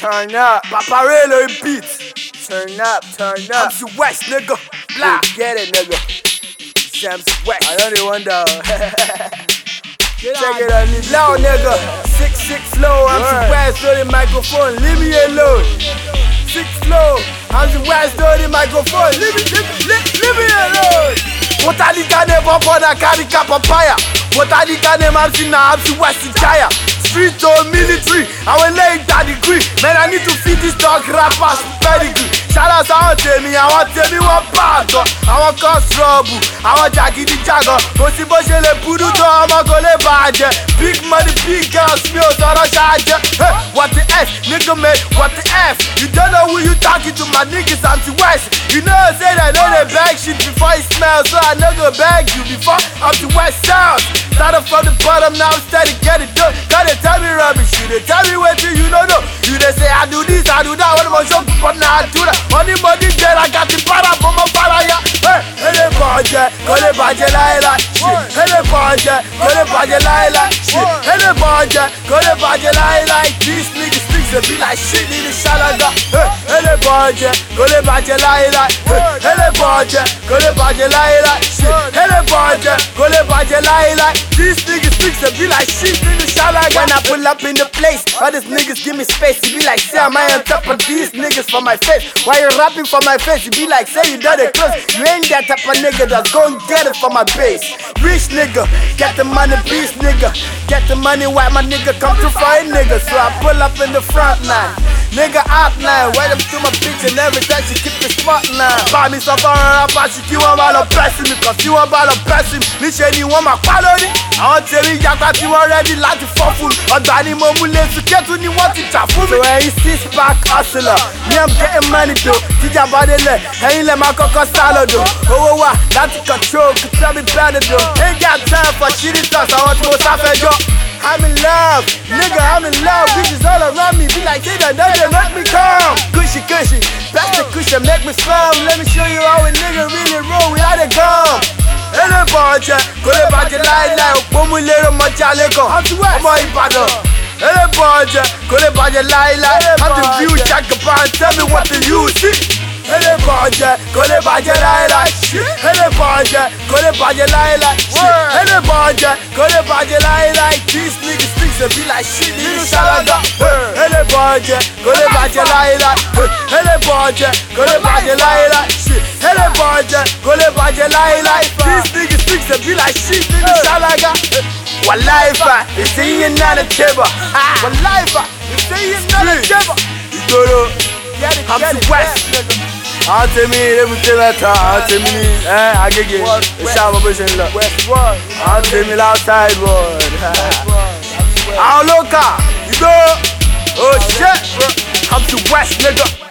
Turn up, Paparello in beats. Turn up. I'm the West, nigga. Blah, get it, nigga. Sam's West. I know they wonder. Check it out, loud, nigga. 6'6" flow. I'm the West, on the microphone. Leave me alone. 6 flow. I'm the West, on the microphone. Leave me alone. What I did I never bother carry papaya. What I did I never see now. I'm the West Jaya. Street or military, I will lay that degree. Man, I need to feed this dog rappers pedigree. Shout out to Antemi, I want tell me one part. I want cause trouble, I want Jackie the Jagger. Bossy bossy le pudu to I'm gonna badge. Big money, big girls, me on the charge. Hey, what the F, nigga man, what the F? You don't know who you talking to, my niggas anti-West. You know I said I know they bag shit before it smells. So I know go bag you before I'm the West South. Started from the bottom, now I'm steady, get it done. Gotta tell me rubbish, you they tell me what you don't know. You they say I do this, I do that, what am I show? But now I do that. Money dead, I got the para from my para, yeah. Hey, they budget, go they budget like shit. Hey, they budget, go they budget like shit. Hey, they budget, go they budget like these niggas they be like shit in the shalaga. Hey, they budget, go they budget like hey, they budget, go they budget like shit. Hey, they budget, go they budget like these niggas they be like shit in the shalaga. When I pull up in the place, all these niggas give me space. You be like, say am I on top of these niggas for my face? Why you rapping for my face? You be like, say you done it close. You ain't that type of nigga that's gon' get it for my base. Rich nigga, get the money, beast nigga. Get the money, why my nigga come to find nigga? So I pull up in the front line. Nigga outline, wait up to my bitch and every time she keep the spotline. Buy me some for her up, she keep one ball of pressing me. Cause you want ball of pressing me. This ain't one my quality. I want to tell you, got you already like to fall full. Or Danny Momule to get to you want to chat for me. So when you see back hustler, me I'm getting money though. Teacher body leg, ain't let my cocoa salad though. Oh, wow, that's control, could tell me better though. Ain't got time for shitty stuff, I want to go suffer yo. I'm in love, nigga, I'm in love. Bitches all around me, be like, they don't know, they make me calm. Cushy, pass the cushion, make me firm. Let me show you how a nigga really roll without a gun. Hey, the budget, go to budget like, when we little much I let go. I'm my brother. Hey, the budget, go to budget like, I'm the view, check up and tell me what the you see. Hey, the budget, go to budget like shit. Hey, the budget, go to budget like shit. Hey, the budget, go to budget like these niggas they be like shit in the shalaga. Hey, the budget, go to budget like hey, the budget, go to budget like shit. Hey, the budget, go to budget like these niggas they be like shit in the shalaga. One life, they say you're not a table. One life, they say you're not a table. You go to, I'm the West. Antemi, everything like that. Antemi, I get it. The shower vision look. Antemi, outside word. I'm local. You go. Oh shit, bro. I'm the West, nigga.